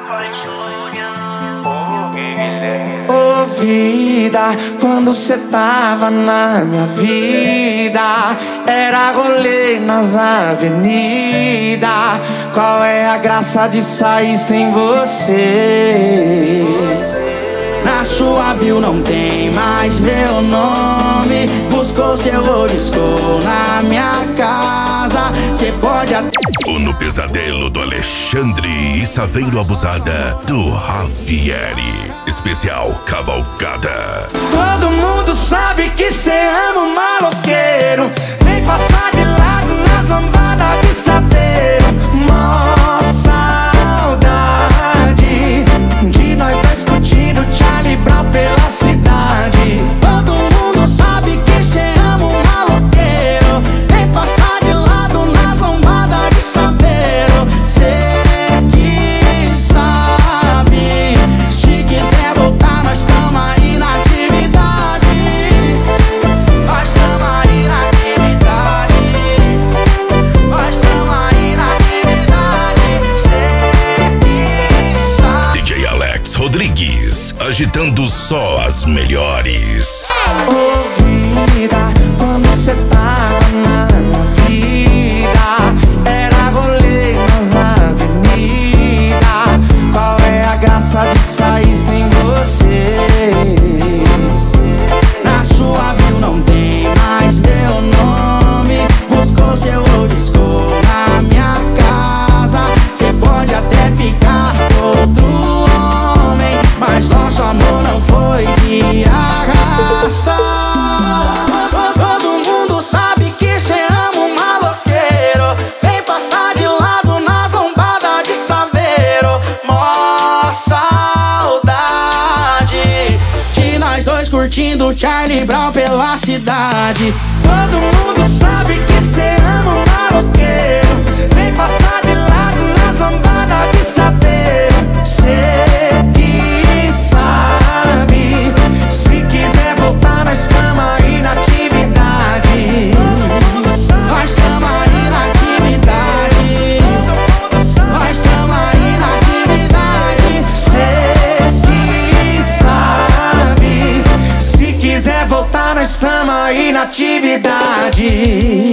Ô vida, quando cê tava na minha vida, era rolê nas avenidas. Qual é a graça de sair sem você? Na sua bio não tem mais meu nome. Buscou seu riscou na minha casa. Cê pode até... No pesadelo do Alexandre e Saveiro Abusada do Javieri. Especial Cavalgada. Todo mundo sabe que cê ama um maloqueiro. Vem passar de lado nas lambadas de Saveiro. Mó saudade de nós dois curtindo Charlie Brown pela cidade. Todo mundo sabe que cê ama um maloqueiro. Vem passar de lado nas lambadas de Saveiro. Cê que sabe, se quiser voltar nós tamo aí na atividade. Nós tamo aí na atividade. Nós tamo aí na atividade. Cê que sabe. DJ Alex Rodrigues, agitando só as melhores. Ô vida, quando cê tava na minha vida, era rolê nas avenidas. Qual é a graça de sair sem você? Na sua bio não tem mais meu nome. Buscou seu disco na minha casa. Cê pode até ficar com outro homem, mas nosso amor não foi de arrasta. Todo mundo sabe que cê ama um maloqueiro. Vem passar de lado nas lombadas de Saveiro. Mó saudade de nós dois curtindo Charlie Brown pela cidade. Todo mundo sabe que cê ama um maloqueiro. Vem passar de lado nas lombadas de Saveiro. Cê que sabe, se quiser voltar nós tamo aí na atividade. Nós tamo aí na atividade. Nós tamo aí na atividade. Cê que sabe, se quiser voltar nós tamo aí na atividade.